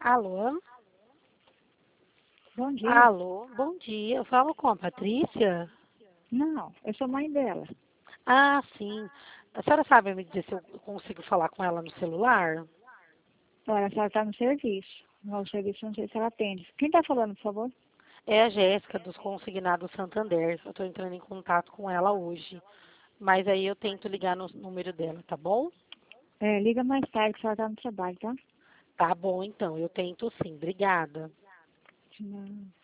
Alô? Bom dia. Alô? Bom dia. Eu falo com a Patrícia? Não, eu sou mãe dela. Ah, sim. A senhora sabe me dizer se eu consigo falar com ela no celular? Olha, a senhora está no serviço. No serviço não sei se ela atende. Quem está falando, por favor? É a Jéssica, dos Consignados Santander. Eu estou entrando em contato com ela hoje. Mas aí eu tento ligar no número dela, tá bom? É, liga mais tarde que a senhora está no trabalho, tá? Tá bom, então. Eu tento sim. Obrigada. Não.